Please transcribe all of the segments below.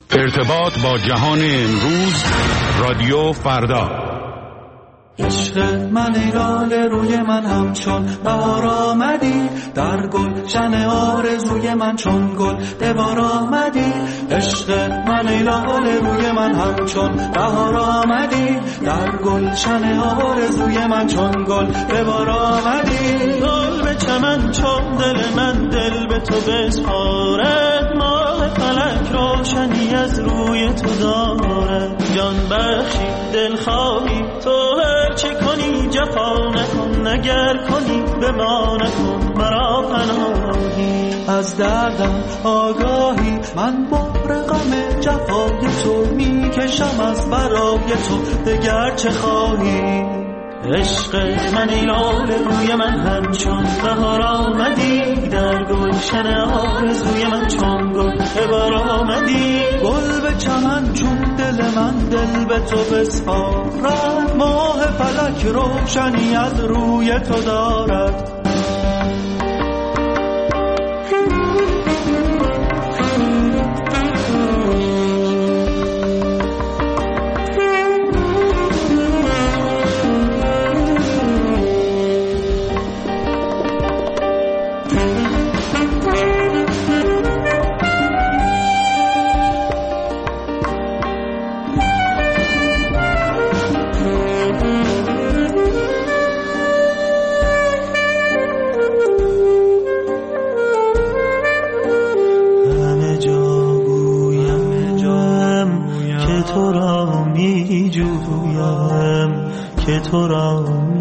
ارتباط با جهان امروز، رادیو فردا. عشق من ای لاله روی من همچون بهار آمدی، در گلشن آرزوی من چون گل به بار آمدی. عشق من ای لاله روی من همچون بهار آمدی، در گلشن آرزوی من چون گل به بار آمدی. گل به چمن چون دل من دل به تو بسپارد، ماه فلک روشنی از روی تو دارد. جان بخشی دل خواهی تو چه کنی جفا نکن، نگر کنی به ما نکن مرا پناهی. از دردم آگاهی من بار غم جفای تو میکشم از برای تو، دگر چه خواهی. عشق من ای لاله روی من همچون بهار آمدی، در گلشن آرزوی من چون گل به بار آمدی. گل به چمن چون دل من دل به تو بسپارد، ماه فلک روشنی از روی تو دارد. که تو را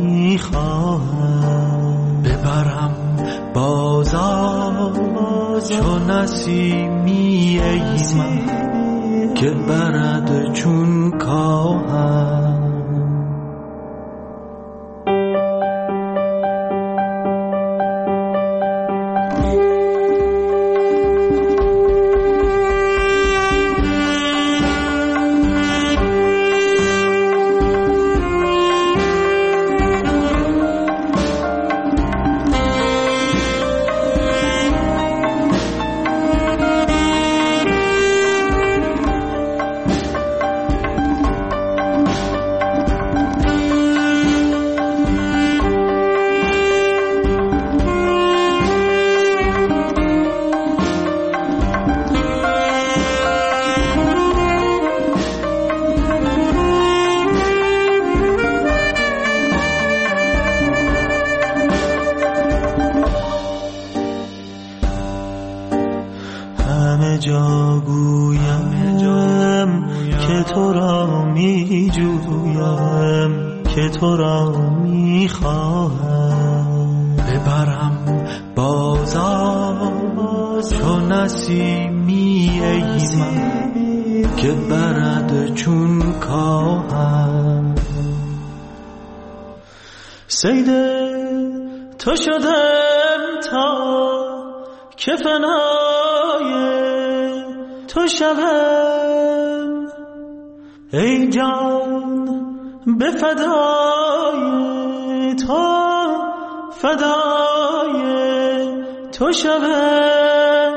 میخواهم ببرم بازار چون نسیمی ای من که برد چون کاهم. تو را میخواهم ببرم بازار چون نسیمی ای من که برد چون کاهم. صید تو شدم تا که فنای تو شوم ای جان به فدای تو، فدای تو شوم.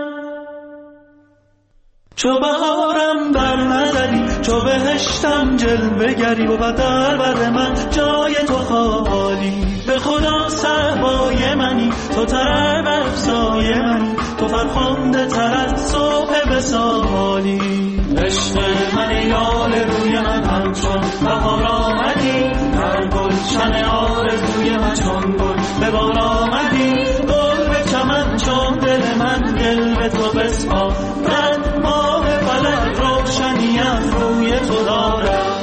چو بهارم بر نداری، چو بهشتم جلوه گری و در بر من جای تو خالی. به خدا صحبای منی، تو طرب افزای منی، تو فرخنده تر از صبح وصالی. عشق من ای لاله روی من همچون بهار آمدی، در گلشن آرزوی من چون گل به بار آمدی. گل به چمن چون دل من دل به تو بسپارد، ماه فلک روشنی از روی تو دارد.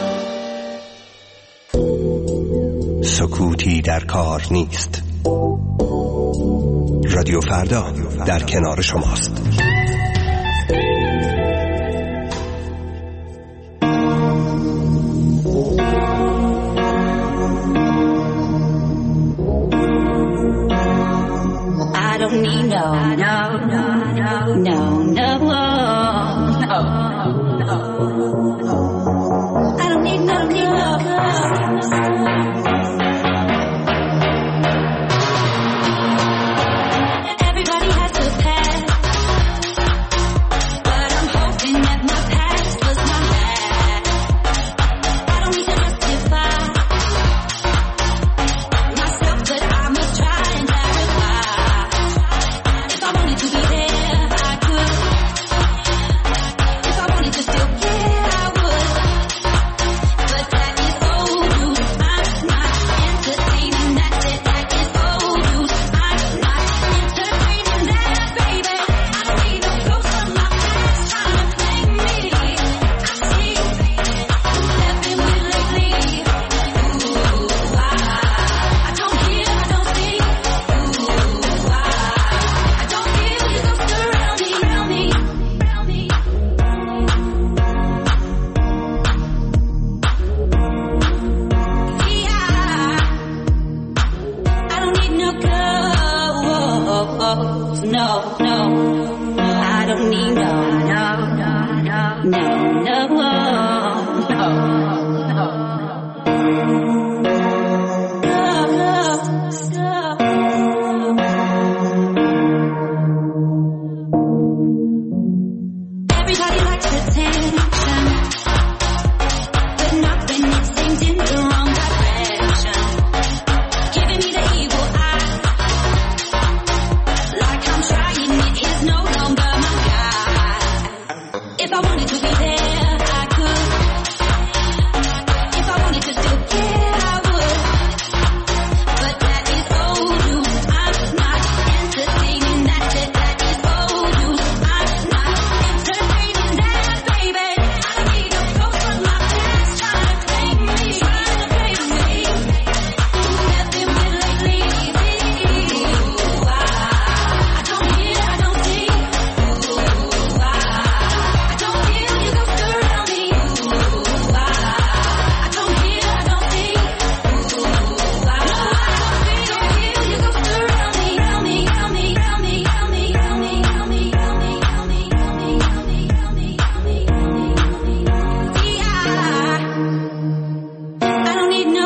سکوتی در کار نیست. رادیو فردا در کنار شماست. I don't need no I don't need no Everybody has to pass. If I wanted to be there, I could. If I wanted to still care, I would. But that is old news. I'm not entertaining that shit. That is old news. I'm not entertaining that, baby. I don't need no ghost from my past trying to play me. Trying to play me. Who have been with lately? I don't hear, I don't see. I don't feel you go around me. I don't hear, I don't see. I don't feel you go around me. Tell me, tell me, tell me, tell me, tell me, tell me, tell me, tell me, tell me, tell me, tell me, tell me, tell me. I don't need no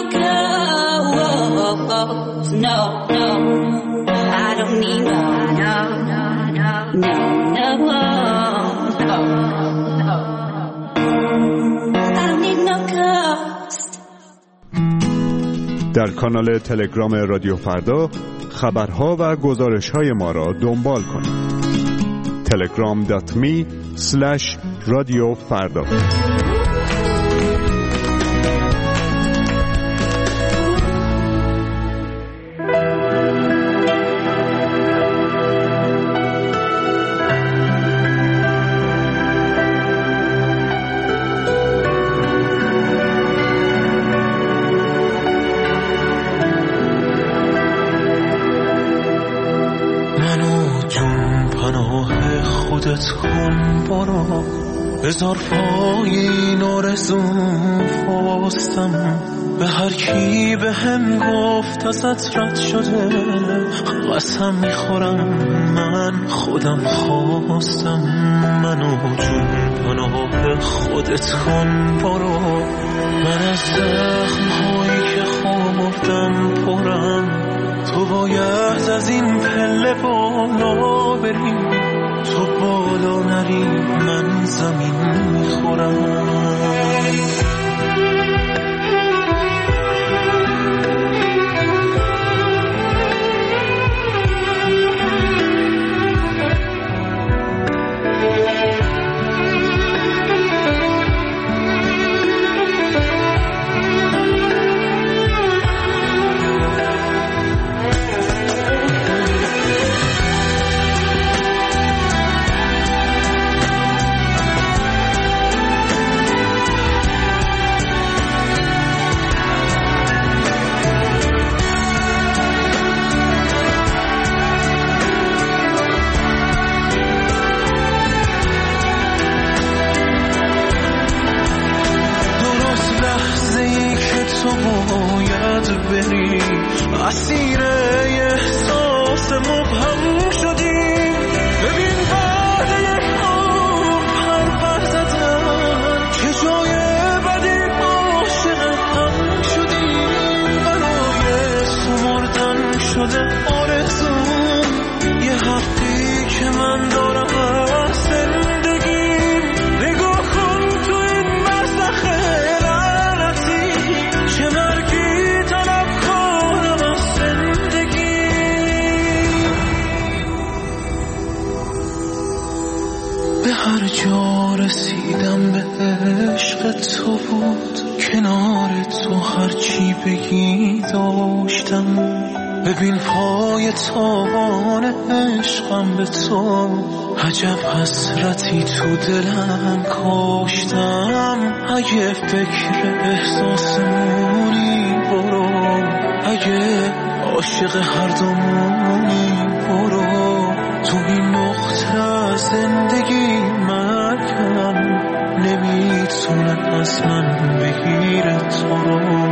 clothes. No, no. I don't need no, no, no, no, no, no, no. I don't need no clothes. در کانال تلگرام رادیو فردا خبرها و گزارش‌های ما را دنبال کنید. telegram.me/رادیو فردا. بذار پایین آرزوم فاستم به هر کی به هم گفت ازت رد شده قسم میخورم من خودم خواستم منو جون پناه خودت کن برو من از زخم‌هایی که خوردم پرم تو باید از این پله بالا بری تو بالا نری من زمین میخورم اسیر احساس مبهم شدی ببین بعد یک عمر پر زدن چه جای بدی عاشق هم شدی برای سمردن شده آرزوم یه حقی که من دارم از زندگیم نگاه کن تو این برزخ لعنتی چه مرگی هر جا رسیدم به عشق تو بود کنار تو هرچی بگی داشتم ببین پای تابان عشقم به تو عجب حسرتی تو دلم کاشتم اگه فکر احساسمونی برو اگه عاشق هر دومونی برو تو این نقطه از زندگی مرگم نمیتونه از من بگیره تو رو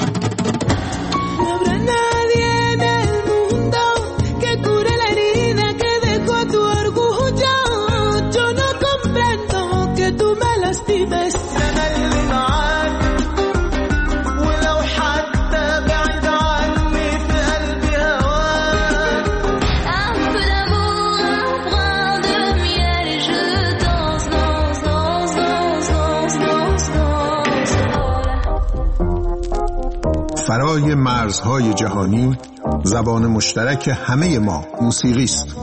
No habrá nadie en el mundo que cure la herida بالای مرزهای جهانی زبان مشترک همه ما موسیقی است.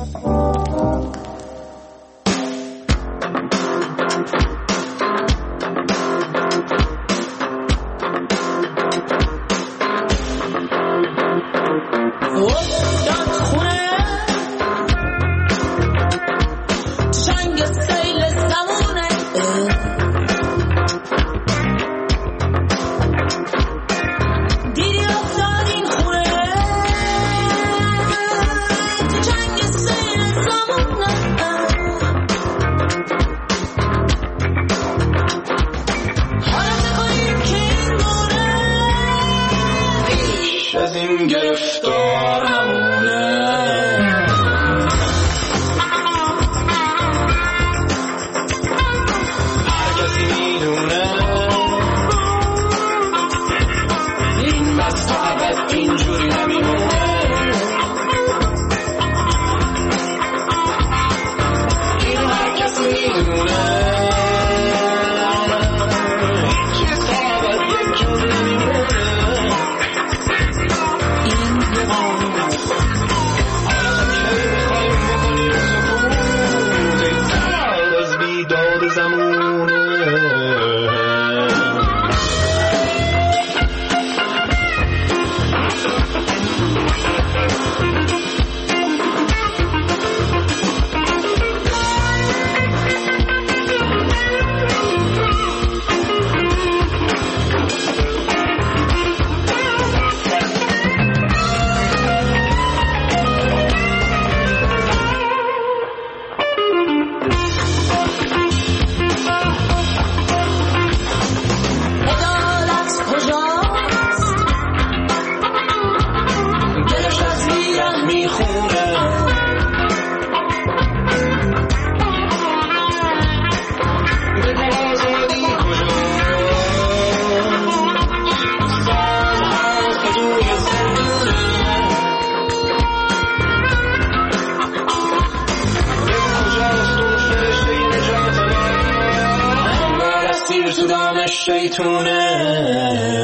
شیطونه